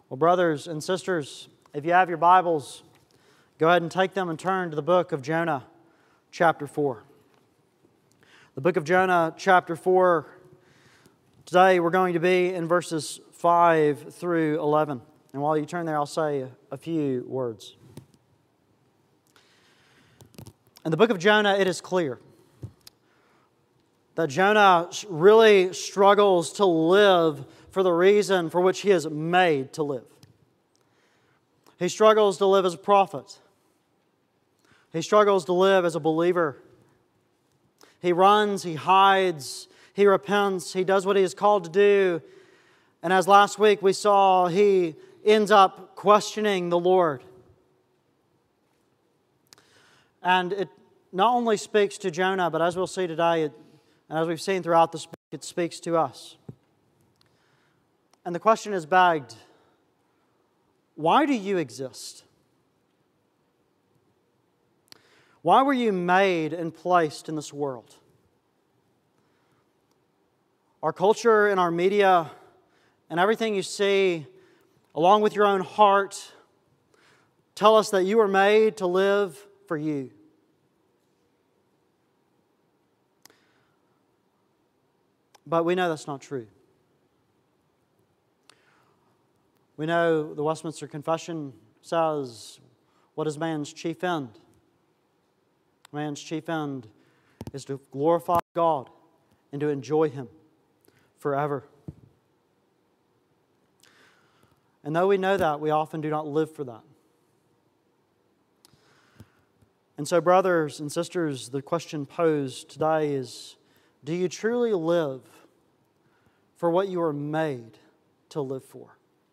Well, brothers and sisters, if you have your Bibles, go ahead and take them and turn to the book of Jonah, chapter 4. The book of Jonah, chapter 4. Today we're going to be in verses 5 through 11. And while you turn there, I'll say a few words. In the book of Jonah, it is clear that Jonah really struggles to live for the reason for which he is made to live. He struggles to live as a prophet. He struggles to live as a believer. He runs, he hides, he repents, he does what he is called to do. And as last week we saw, he ends up questioning the Lord. And it not only speaks to Jonah, but as we'll see today, and as we've seen throughout this book, it speaks to us. And the question is begged, why do you exist? Why were you made and placed in this world? Our culture and our media and everything you see, along with your own heart, tell us that you were made to live for you. But we know that's not true. We know the Westminster Confession says, what is man's chief end? Man's chief end is to glorify God and to enjoy Him forever. And though we know that, we often do not live for that. And so, brothers and sisters, the question posed today is, do you truly live for what you are made to live for?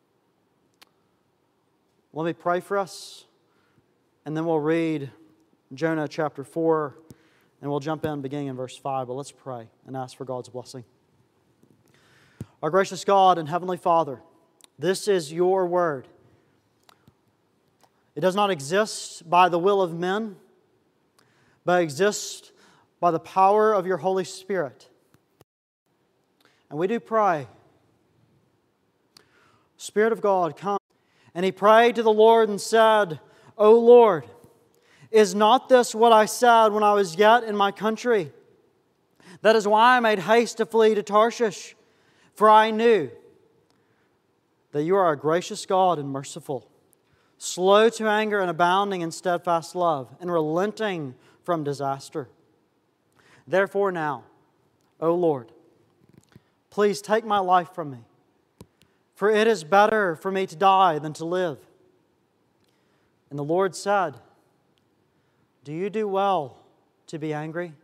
Let me pray for us, and then we'll read Jonah chapter 4, and we'll jump in beginning in verse 5. But let's pray and ask for God's blessing. Our gracious God and Heavenly Father, this is your word. It does not exist by the will of men, but exists by the power of your Holy Spirit. And we do pray, Spirit of God, come. And he prayed to the Lord and said, O Lord, is not this what I said when I was yet in my country? That is why I made haste to flee to Tarshish, for I knew that you are a gracious God and merciful, slow to anger and abounding in steadfast love, and relenting from disaster. Therefore now, O Lord, please take my life from me, for it is better for me to die than to live. And the Lord said, do you do well to be angry?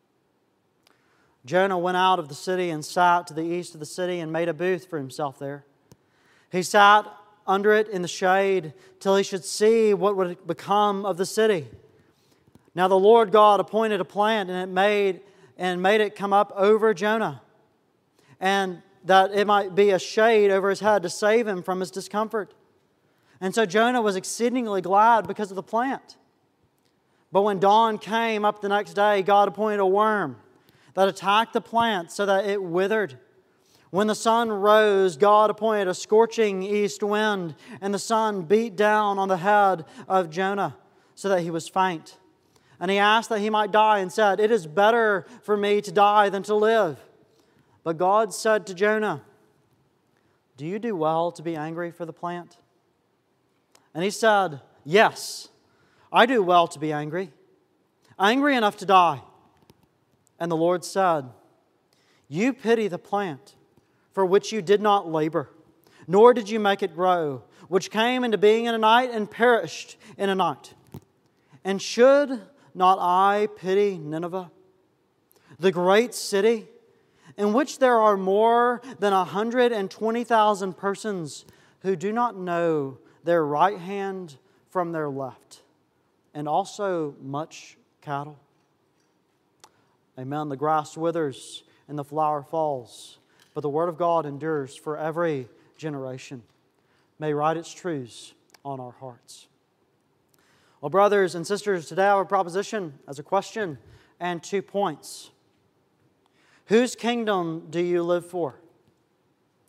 Jonah went out of the city and sat to the east of the city and made a booth for himself there. He sat under it in the shade till he should see what would become of the city. Now the Lord God appointed a plant, and made it come up over Jonah, and that it might be a shade over his head to save him from his discomfort. And so Jonah was exceedingly glad because of the plant. But when dawn came up the next day, God appointed a worm that attacked the plant so that it withered. When the sun rose, God appointed a scorching east wind, and the sun beat down on the head of Jonah so that he was faint. And he asked that he might die and said, it is better for me to die than to live. But God said to Jonah, do you do well to be angry for the plant? And he said, yes, I do well to be angry enough to die. And the Lord said, you pity the plant for which you did not labor, nor did you make it grow, which came into being in a night and perished in a night. And should not I pity Nineveh, the great city, in which there are more than 120,000 persons who do not know their right hand from their left, and also much cattle? Amen. The grass withers and the flower falls, but the word of God endures for every generation. May write its truths on our hearts. Well, brothers and sisters, today I have a proposition as a question and 2 points. Whose kingdom do you live for?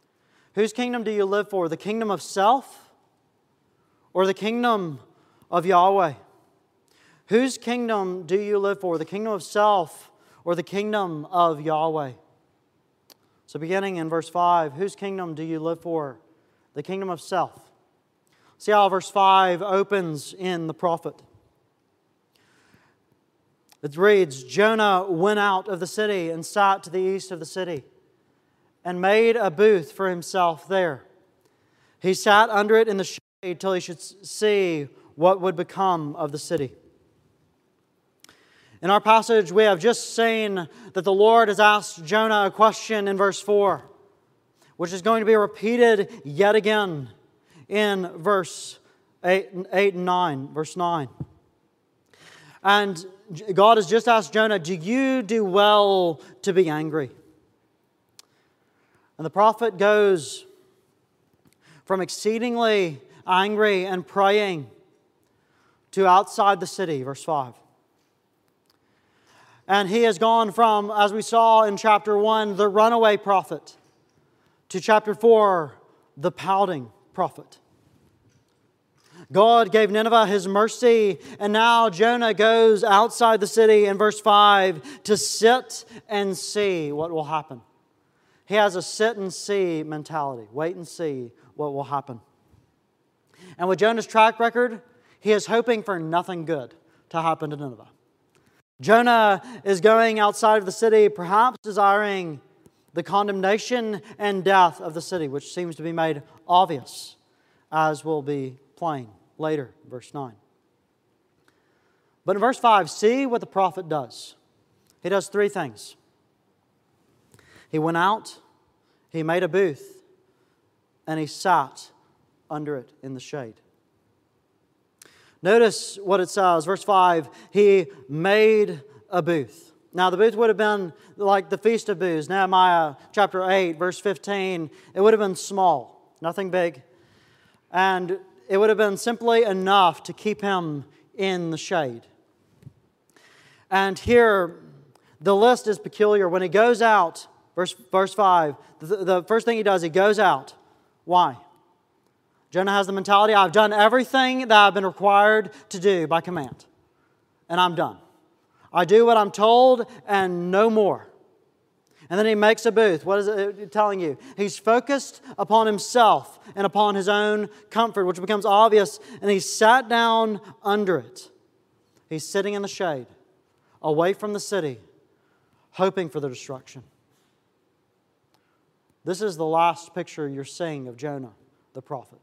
Whose kingdom do you live for? The kingdom of self or the kingdom of Yahweh? Whose kingdom do you live for? The kingdom of self or the kingdom of Yahweh? So beginning in verse 5, whose kingdom do you live for? The kingdom of self. See how verse 5 opens in the prophet. It reads, Jonah went out of the city and sat to the east of the city and made a booth for himself there. He sat under it in the shade till he should see what would become of the city. In our passage, we have just seen that the Lord has asked Jonah a question in verse 4, which is going to be repeated yet again in verse 8 and 9, verse 9. And God has just asked Jonah, do you do well to be angry? And the prophet goes from exceedingly angry and praying to outside the city, verse 5. And he has gone from, as we saw in chapter 1, the runaway prophet, to chapter 4, the pouting prophet. God gave Nineveh His mercy, and now Jonah goes outside the city in verse 5 to sit and see what will happen. He has a sit and see mentality. Wait and see what will happen. And with Jonah's track record, he is hoping for nothing good to happen to Nineveh. Jonah is going outside of the city, perhaps desiring the condemnation and death of the city, which seems to be made obvious, as will be plain later, verse 9. But in verse 5, see what the prophet does. He does three things. He went out, he made a booth, and he sat under it in the shade. Notice what it says, verse 5, he made a booth. Now the booth would have been like the Feast of Booths, Nehemiah chapter 8, verse 15. It would have been small, nothing big. And it would have been simply enough to keep him in the shade. And here, the list is peculiar. When he goes out, verse 5, the first thing he does, he goes out. Why? Jonah has the mentality, I've done everything that I've been required to do by command. And I'm done. I do what I'm told and no more. And then he makes a booth. What is it telling you? He's focused upon himself and upon his own comfort, which becomes obvious. And he sat down under it. He's sitting in the shade, away from the city, hoping for the destruction. This is the last picture you're seeing of Jonah, the prophet.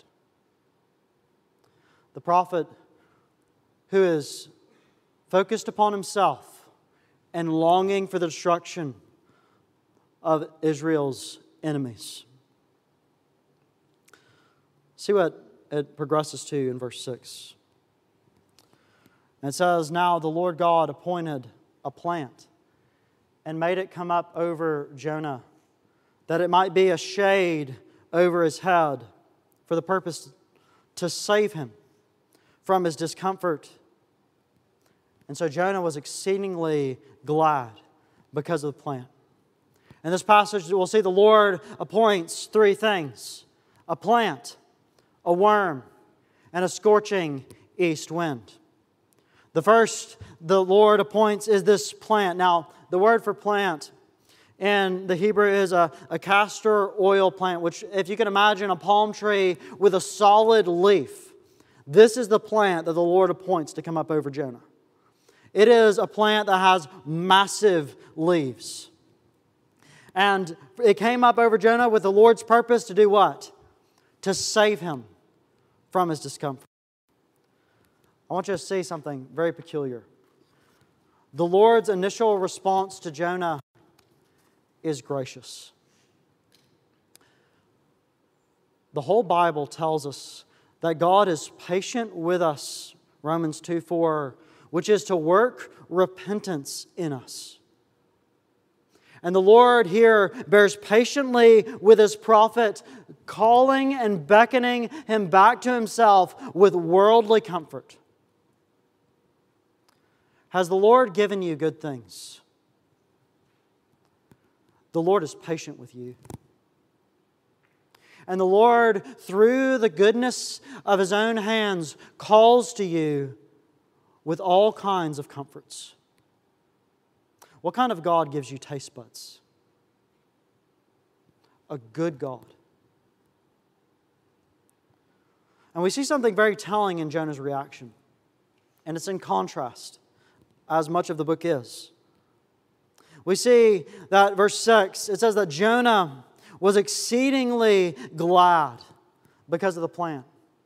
The prophet who is focused upon himself and longing for the destruction of Israel's enemies. See what it progresses to in verse 6. And it says, now the Lord God appointed a plant and made it come up over Jonah, that it might be a shade over his head for the purpose to save him from his discomfort. And so Jonah was exceedingly glad because of the plant. In this passage, we'll see the Lord appoints three things: a plant, a worm, and a scorching east wind. The first the Lord appoints is this plant. Now, the word for plant in the Hebrew is a castor oil plant, which, if you can imagine a palm tree with a solid leaf, this is the plant that the Lord appoints to come up over Jonah. It is a plant that has massive leaves. And it came up over Jonah with the Lord's purpose to do what? To save him from his discomfort. I want you to see something very peculiar. The Lord's initial response to Jonah is gracious. The whole Bible tells us that God is patient with us, Romans 2:4, which is to work repentance in us. And the Lord here bears patiently with His prophet, calling and beckoning him back to Himself with worldly comfort. Has the Lord given you good things? The Lord is patient with you. And the Lord, through the goodness of His own hands, calls to you with all kinds of comforts. What kind of God gives you taste buds? A good God. And we see something very telling in Jonah's reaction. And it's in contrast, as much of the book is. We see that verse 6, it says that Jonah was exceedingly glad because of the plan.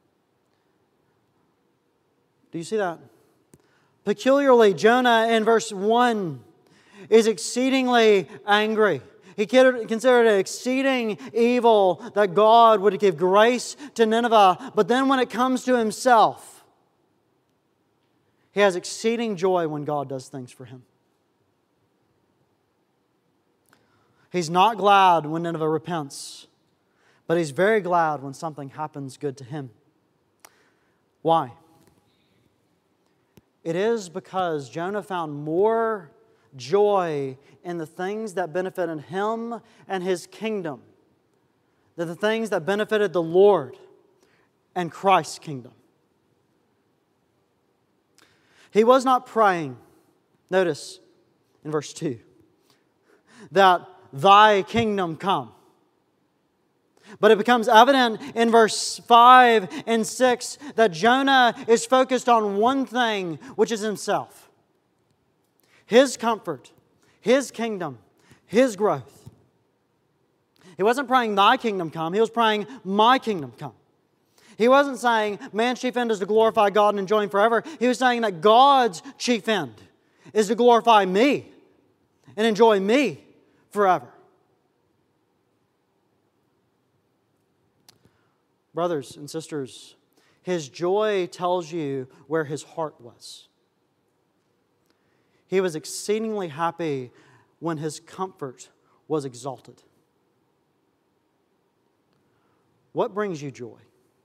Do you see that? Peculiarly, Jonah in verse 1 is exceedingly angry. He considered it exceeding evil that God would give grace to Nineveh. But then when it comes to himself, he has exceeding joy when God does things for him. He's not glad when Nineveh repents, but he's very glad when something happens good to him. Why? It is because Jonah found more joy in the things that benefited him and his kingdom than the things that benefited the Lord and Christ's kingdom. He was not praying, notice in verse 2, that Thy kingdom come. But it becomes evident in verse 5 and 6 that Jonah is focused on one thing, which is himself. His comfort, his kingdom, his growth. He wasn't praying, Thy kingdom come. He was praying, My kingdom come. He wasn't saying, man's chief end is to glorify God and enjoy Him forever. He was saying that God's chief end is to glorify me and enjoy me forever. Brothers and sisters, his joy tells you where his heart was. He was exceedingly happy when his comfort was exalted. What brings you joy?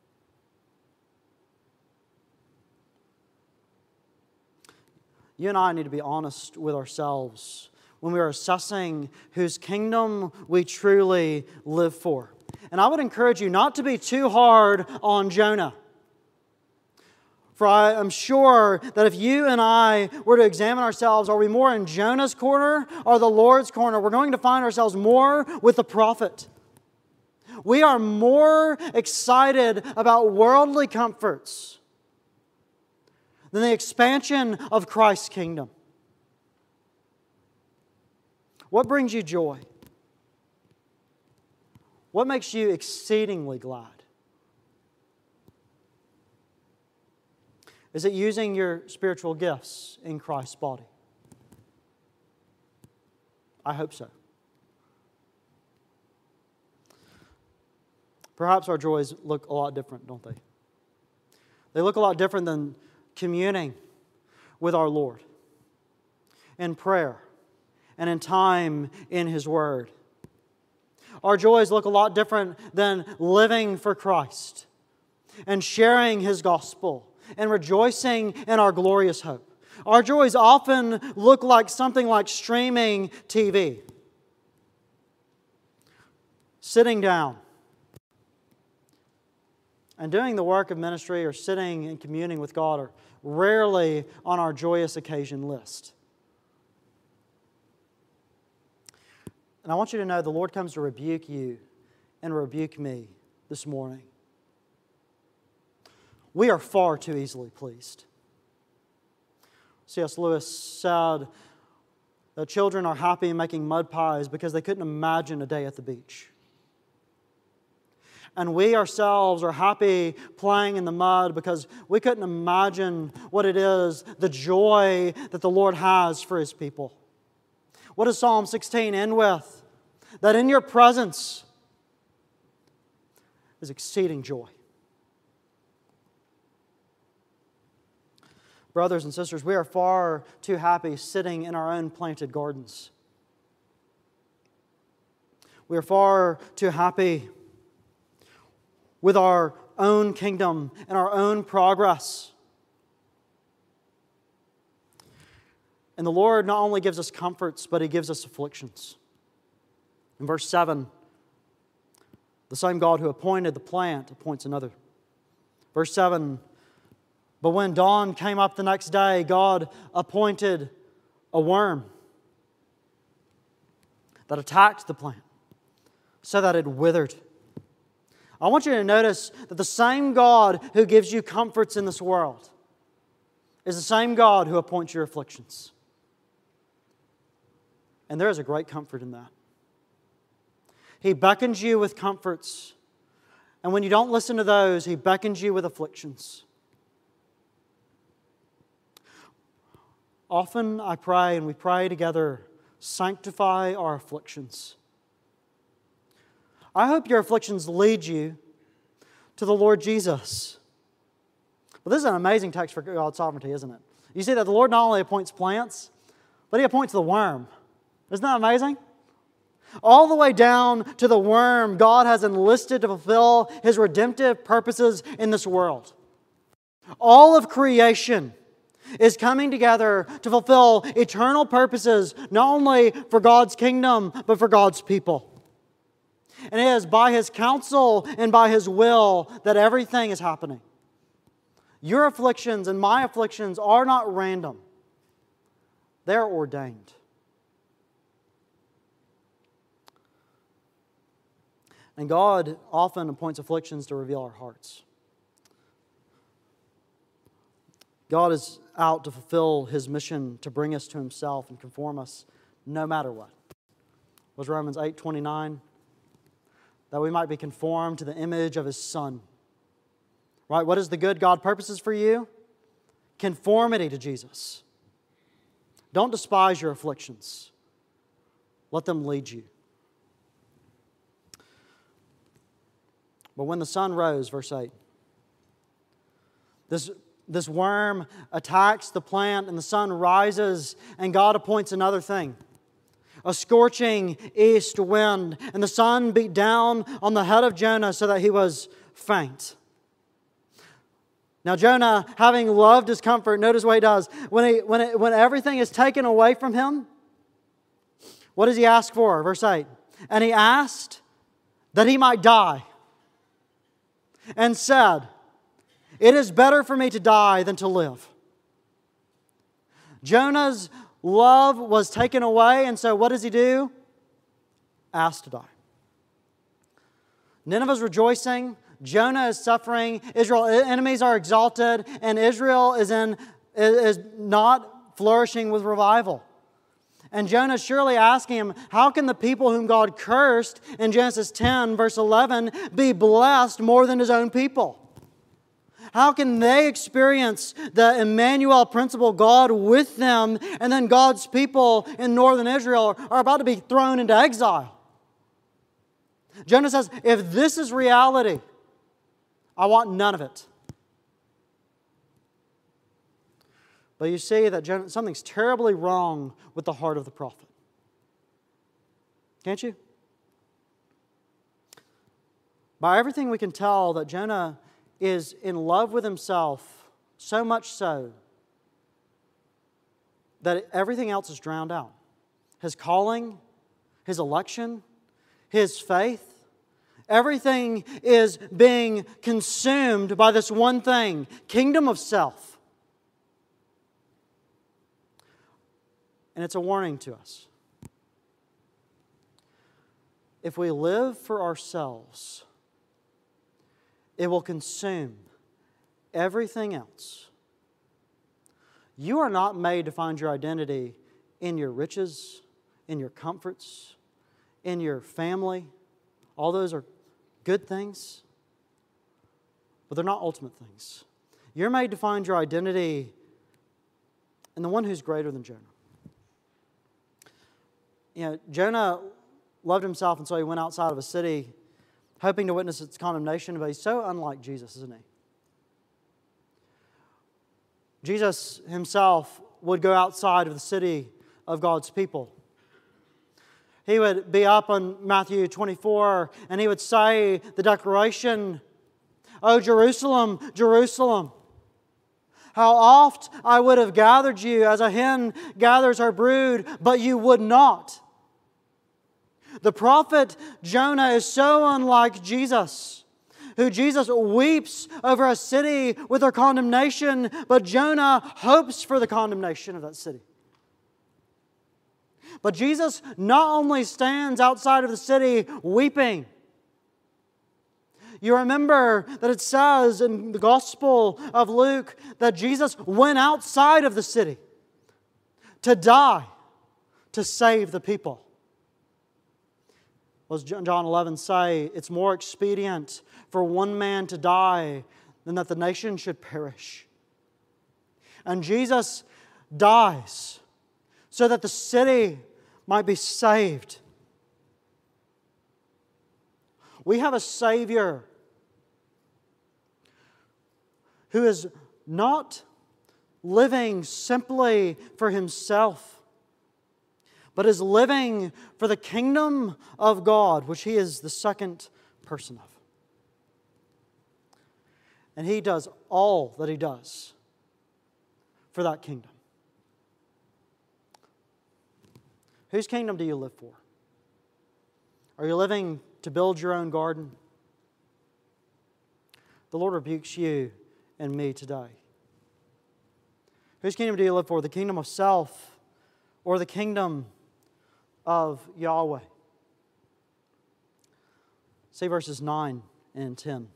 You and I need to be honest with ourselves when we are assessing whose kingdom we truly live for. And I would encourage you not to be too hard on Jonah. For I am sure that if you and I were to examine ourselves, are we more in Jonah's corner or the Lord's corner? We're going to find ourselves more with the prophet. We are more excited about worldly comforts than the expansion of Christ's kingdom. What brings you joy? What makes you exceedingly glad? Is it using your spiritual gifts in Christ's body? I hope so. Perhaps our joys look a lot different, don't they? They look a lot different than communing with our Lord in prayer and in time in His Word. Our joys look a lot different than living for Christ and sharing His gospel and rejoicing in our glorious hope. Our joys often look like something like streaming TV, sitting down and doing the work of ministry or sitting and communing with God are rarely on our joyous occasion list. And I want you to know the Lord comes to rebuke you and rebuke me this morning. We are far too easily pleased. C.S. Lewis said that children are happy making mud pies because they couldn't imagine a day at the beach. And we ourselves are happy playing in the mud because we couldn't imagine what it is, the joy that the Lord has for His people. What does Psalm 16 end with? That in your presence is exceeding joy. Brothers and sisters, we are far too happy sitting in our own planted gardens. We are far too happy with our own kingdom and our own progress. And the Lord not only gives us comforts, but He gives us afflictions. In verse 7, The same God who appointed the plant appoints another. Verse 7, but when dawn came up the next day, God appointed a worm that attacked the plant so that it withered. I want you to notice that the same God who gives you comforts in this world is the same God who appoints your afflictions. And there is a great comfort in that. He beckons you with comforts. And when you don't listen to those, He beckons you with afflictions. Often I pray, and we pray together, sanctify our afflictions. I hope your afflictions lead you to the Lord Jesus. Well, this is an amazing text for God's sovereignty, isn't it? You see that the Lord not only appoints plants, but He appoints the worm. Isn't that amazing? All the way down to the worm, God has enlisted to fulfill His redemptive purposes in this world. All of creation is coming together to fulfill eternal purposes, not only for God's kingdom, but for God's people. And it is by His counsel and by His will that everything is happening. Your afflictions and my afflictions are not random. They're ordained. And God often appoints afflictions to reveal our hearts. God is out to fulfill His mission to bring us to Himself and conform us no matter what. Was Romans 8:29? That we might be conformed to the image of His Son. Right? What is the good God purposes for you? Conformity to Jesus. Don't despise your afflictions. Let them lead you. But when the sun rose, verse 8, this worm attacks the plant and the sun rises and God appoints another thing. A scorching east wind, and the sun beat down on the head of Jonah so that he was faint. Now Jonah, having loved his comfort, notice what he does. When everything is taken away from him, what does he ask for? Verse 8. And he asked that he might die, and said, it is better for me to die than to live. Jonah's love was taken away, and so what does he do? Asked to die. Nineveh's rejoicing, Jonah is suffering, Israel's enemies are exalted, and Israel is not flourishing with revival. And Jonah is surely asking him, how can the people whom God cursed in Genesis 10, verse 11, be blessed more than His own people? How can they experience the Emmanuel principle, God with them, and then God's people in northern Israel are about to be thrown into exile? Jonah says, if this is reality, I want none of it. But you see that something's terribly wrong with the heart of the prophet. Can't you? By everything we can tell that Jonah is in love with himself, so much so that everything else is drowned out. His calling, his election, his faith, everything is being consumed by this one thing, kingdom of self. And it's a warning to us. If we live for ourselves, it will consume everything else. You are not made to find your identity in your riches, in your comforts, in your family. All those are good things, but they're not ultimate things. You're made to find your identity in the one who's greater than Jonah. Jonah loved himself, and so he went outside of a city hoping to witness its condemnation, but he's so unlike Jesus, isn't he? Jesus Himself would go outside of the city of God's people. He would be up on Matthew 24, and He would say the declaration, "O Jerusalem, Jerusalem, how oft I would have gathered you as a hen gathers her brood, but you would not. The prophet Jonah is so unlike Jesus, who Jesus weeps over a city with their condemnation, but Jonah hopes for the condemnation of that city. But Jesus not only stands outside of the city weeping. You remember that it says in the Gospel of Luke that Jesus went outside of the city to die, to save the people. Well, as John 11 say, it's more expedient for one man to die than that the nation should perish. And Jesus dies so that the city might be saved. We have a Savior who is not living simply for Himself, but is living for the kingdom of God, which He is the second person of. And He does all that He does for that kingdom. Whose kingdom do you live for? Are you living to build your own garden? The Lord rebukes you and me today. Whose kingdom do you live for? The kingdom of self or the kingdom of Yahweh? See verses 9 and 10.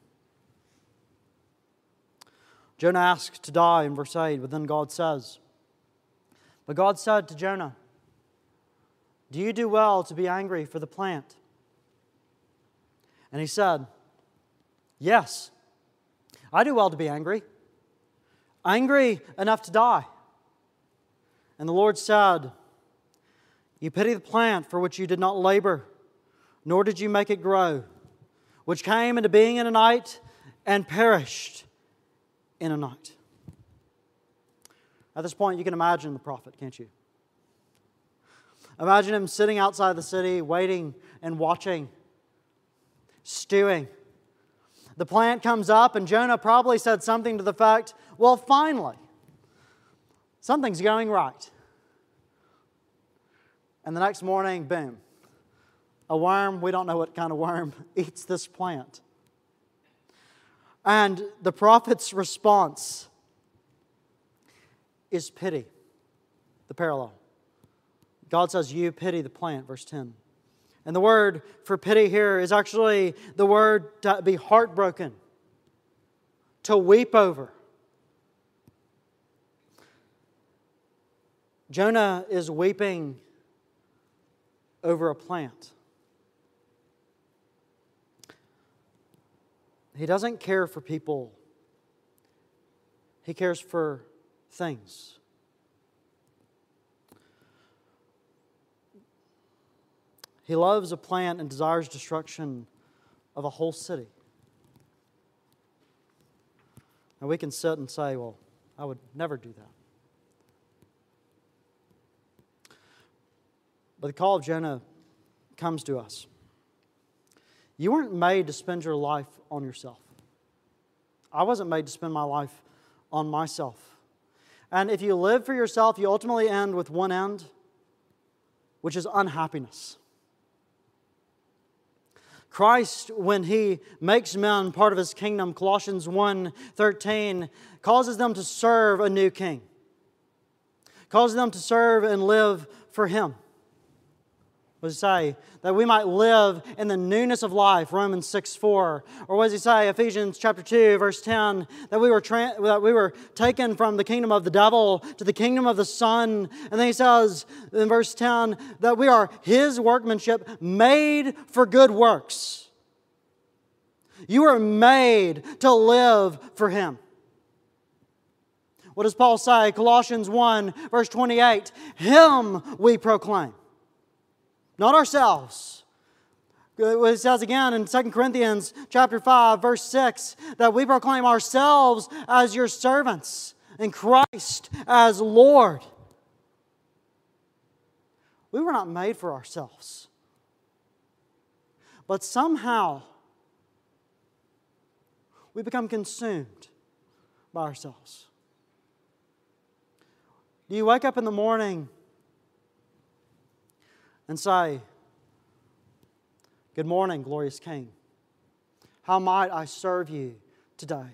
Jonah asked to die in verse 8, but then God says, but God said to Jonah, do you do well to be angry for the plant? And he said, yes, I do well to be angry. Angry enough to die. And the Lord said, you pity the plant for which you did not labor, nor did you make it grow, which came into being in a night and perished in a night. At this point, you can imagine the prophet, can't you? Imagine him sitting outside the city, waiting and watching, stewing. The plant comes up, and Jonah probably said something to the effect, well, finally, something's going right. And the next morning, boom, a worm, we don't know what kind of worm, eats this plant. And the prophet's response is pity, the parallel. God says, you pity the plant, verse 10. And the word for pity here is actually the word to be heartbroken, to weep over. Jonah is weeping over a plant. He doesn't care for people. He cares for things. He loves a plant and desires destruction of a whole city. Now we can sit and say, well, I would never do that. But the call of Jonah comes to us. You weren't made to spend your life on yourself. I wasn't made to spend my life on myself. And if you live for yourself, you ultimately end with one end, which is unhappiness. Christ, when He makes men part of His kingdom, Colossians 1:13, causes them to serve a new king. Causes them to serve and live for Him. What does He say? That we might live in the newness of life, Romans 6:4. Or what does He say? Ephesians chapter 2, verse 10, that we were taken from the kingdom of the devil to the kingdom of the Son. And then He says in verse 10 that we are His workmanship made for good works. You are made to live for Him. What does Paul say? Colossians 1, verse 28, Him we proclaim. Not ourselves. It says again in 2 Corinthians chapter 5, verse 6, that we proclaim ourselves as your servants and Christ as Lord. We were not made for ourselves. But somehow we become consumed by ourselves. Do you wake up in the morning and say, Good morning, glorious King. How might I serve you today?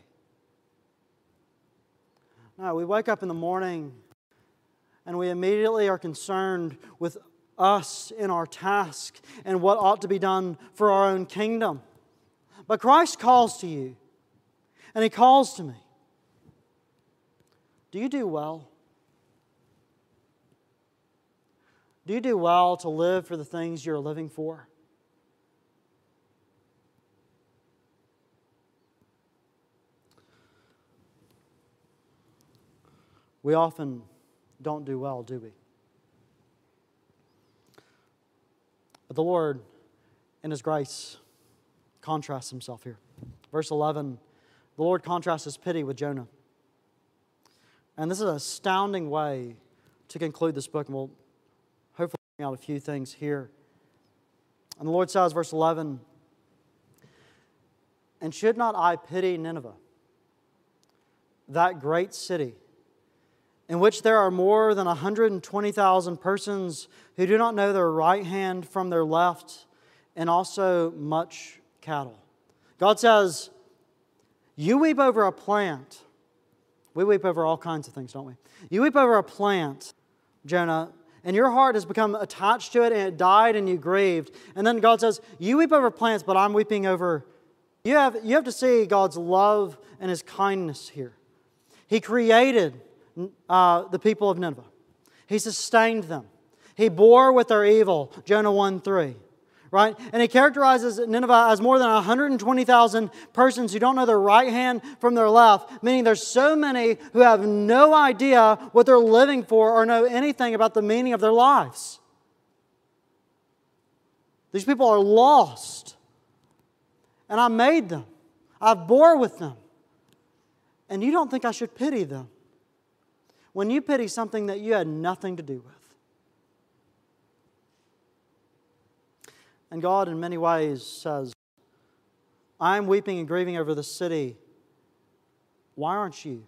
No, we wake up in the morning and we immediately are concerned with us in our task and what ought to be done for our own kingdom. But Christ calls to you, and He calls to me. Do you do well? Do you do well to live for the things you're living for? We often don't do well, do we? But the Lord, in His grace, contrasts Himself here. Verse 11, the Lord contrasts His pity with Jonah. And this is an astounding way to conclude this book, and we'll hopefully bring out a few things here. And the Lord says, verse 11, "And should not I pity Nineveh, that great city, in which there are more than 120,000 persons who do not know their right hand from their left, and also much cattle." God says, you weep over a plant. We weep over all kinds of things, don't we? You weep over a plant, Jonah, and your heart has become attached to it, and it died, and you grieved. And then God says, you weep over plants, but I'm weeping over... You have to see God's love and His kindness here. He created the people of Nineveh. He sustained them. He bore with their evil, Jonah 1:3. Right? And He characterizes Nineveh as more than 120,000 persons who don't know their right hand from their left, meaning there's so many who have no idea what they're living for or know anything about the meaning of their lives. These people are lost. And I made them. I bore with them. And you don't think I should pity them when you pity something that you had nothing to do with. And God, in many ways, says, I'm weeping and grieving over the city. Why aren't you?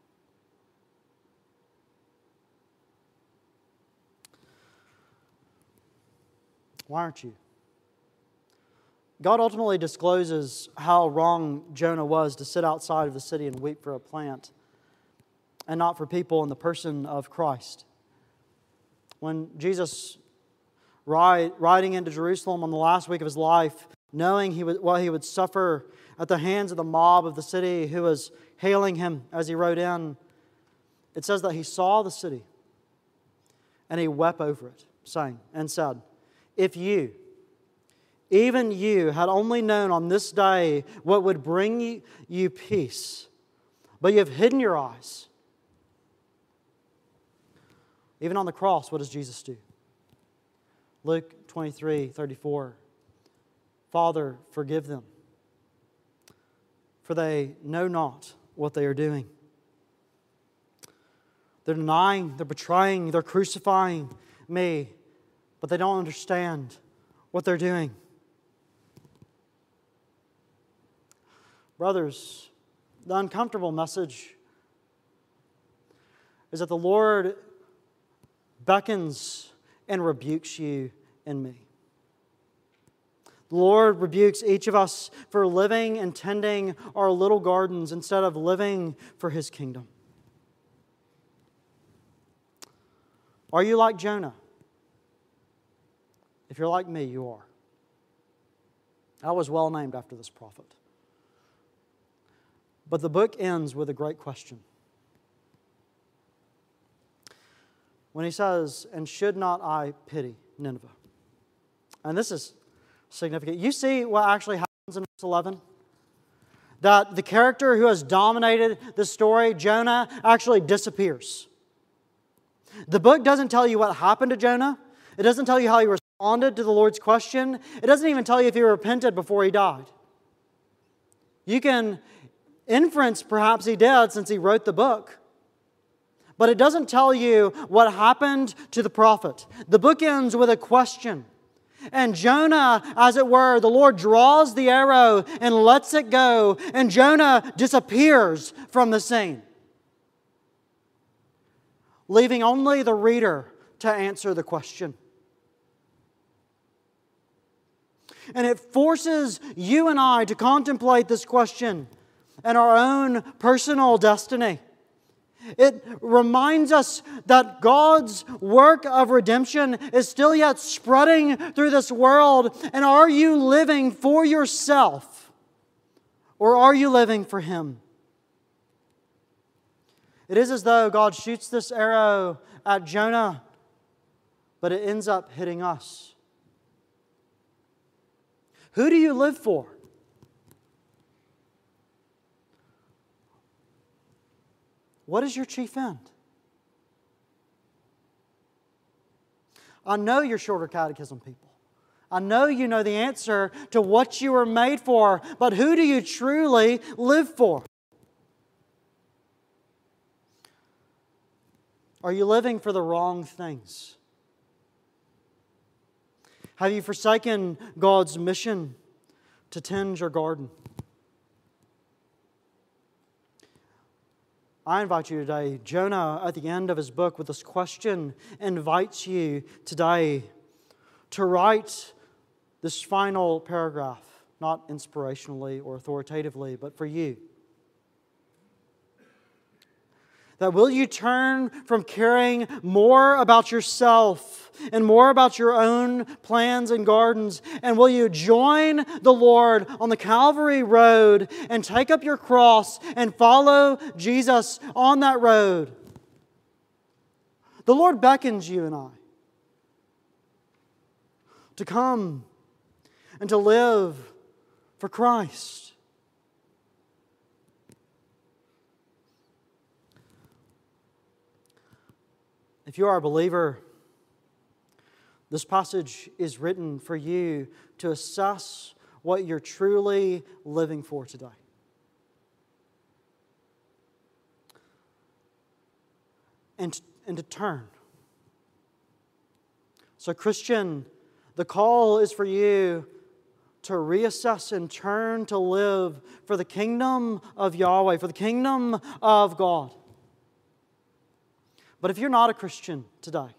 Why aren't you? God ultimately discloses how wrong Jonah was to sit outside of the city and weep for a plant and not for people in the person of Christ. When Jesus riding into Jerusalem on the last week of His life, knowing he would suffer at the hands of the mob of the city who was hailing Him as He rode in, it says that He saw the city and He wept over it, saying and said, if you, even you, had only known on this day what would bring you peace, but you have hidden your eyes. Even on the cross, what does Jesus do? Luke 23:34. Father, forgive them, for they know not what they are doing. They're denying, they're betraying, they're crucifying me, but they don't understand what they're doing. Brothers, the uncomfortable message is that the Lord beckons and rebukes you and me. The Lord rebukes each of us for living and tending our little gardens instead of living for His kingdom. Are you like Jonah? If you're like me, you are. I was well named after this prophet. But the book ends with a great question. When he says, and should not I pity Nineveh? And this is significant. You see what actually happens in verse 11? That the character who has dominated the story, Jonah, actually disappears. The book doesn't tell you what happened to Jonah. It doesn't tell you how he responded to the Lord's question. It doesn't even tell you if he repented before he died. You can inference perhaps he did since he wrote the book. But it doesn't tell you what happened to the prophet. The book ends with a question. And Jonah, as it were, the Lord draws the arrow and lets it go. And Jonah disappears from the scene, leaving only the reader to answer the question. And it forces you and I to contemplate this question and our own personal destiny. It reminds us that God's work of redemption is still yet spreading through this world. And are you living for yourself, or are you living for Him? It is as though God shoots this arrow at Jonah, but it ends up hitting us. Who do you live for? What is your chief end? I know you're Shorter Catechism people. I know you know the answer to what you were made for, but who do you truly live for? Are you living for the wrong things? Have you forsaken God's mission to tend your garden? I invite you today, Jonah at the end of his book with this question invites you today to write this final paragraph, not inspirationally or authoritatively, but for you. That will you turn from caring more about yourself and more about your own plans and gardens, and will you join the Lord on the Calvary road and take up your cross and follow Jesus on that road? The Lord beckons you and I to come and to live for Christ. If you are a believer, this passage is written for you to assess what you're truly living for today. And to turn. So, Christian, the call is for you to reassess and turn to live for the kingdom of Yahweh, for the kingdom of God. But if you're not a Christian today,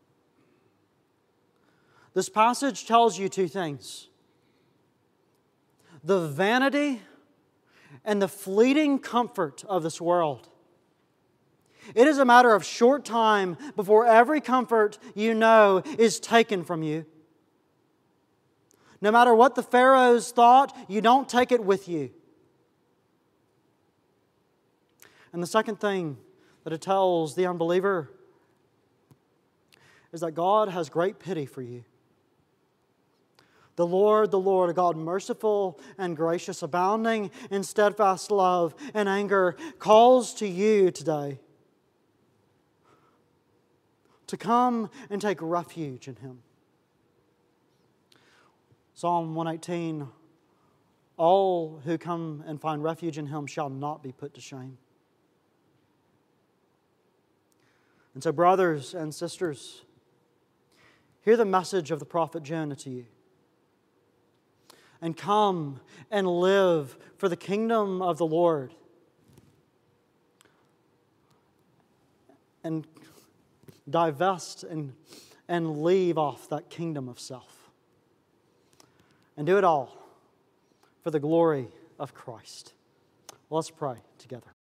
this passage tells you two things: the vanity and the fleeting comfort of this world. It is a matter of short time before every comfort you know is taken from you. No matter what the Pharaohs thought, you don't take it with you. And the second thing that it tells the unbeliever is that God has great pity for you. The Lord, a God merciful and gracious, abounding in steadfast love and anger, calls to you today to come and take refuge in Him. Psalm 118, all who come and find refuge in Him shall not be put to shame. And so, brothers and sisters, hear the message of the prophet Jonah to you. And come and live for the kingdom of the Lord. And divest and leave off that kingdom of self. And do it all for the glory of Christ. Let's pray together.